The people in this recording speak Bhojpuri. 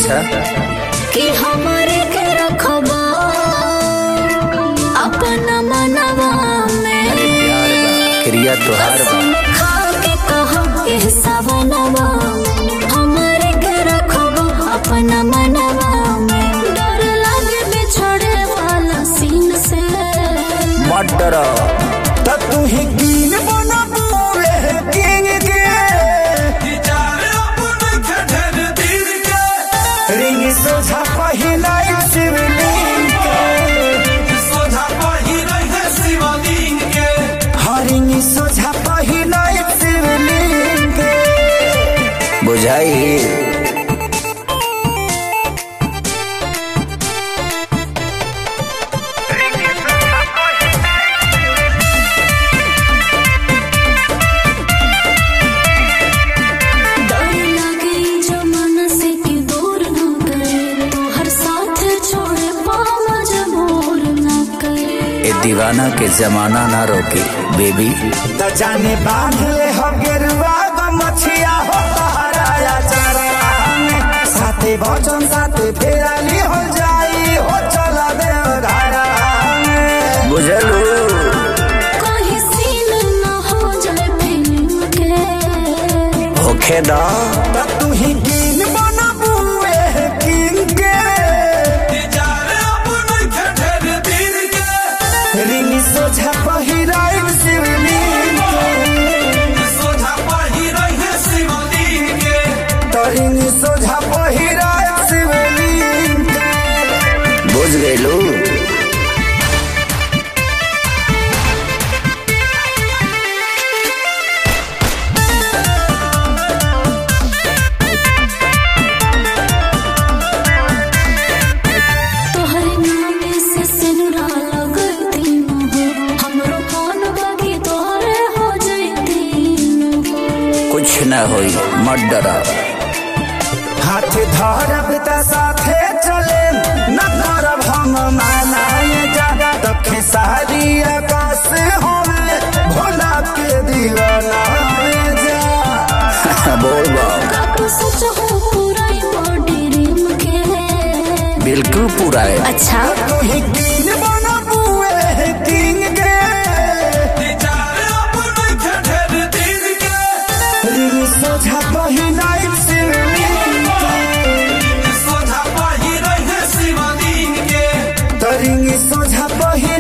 अच्छा कि हमारे के रखबा अपना मनवा में। अरे प्यार बा क्रिया तोहार बा खा के कहा के सवनवा हमारे के रखबा अपना मनवा में। डर लगे बिछड़े वाला सीन से मत डरो त तू ही कीन बना पूरे किंग के रिंग सोझा पहिला शिवलिंग के रिंग सोझा पहिला शिवलिंग के बुझाई दीवाना के जमाना ना रोके बेबी त जाने बांध ले हो गेरुआ गमछिया हो तहराया चरा साथे भजन साथे फेराली हो जाई हो चला दे धारा बुझलू कहीं सीन न हो जाए फिल्म के होखे दा त तू ही कीन बना बुए किंग के रिंग सोझा पहिराई शिवलिंग के तो रिंग सोझा पहिराई शिवलिंग के बुझ गईलू कुछ न होई मत डरा हाथ धरब त साथे चले न करब हम मानाए जा तखे सारी आकाश होवे भोला के दीवाना जा बोल बा सच हो पूरा बॉडी रिम के बिल्कुल पूरा है अच्छा तू ही कीन बना बुए किंग के रिंग सोझा पहिनाई शिवलिंग के तो रिंग सोझा पहिनाई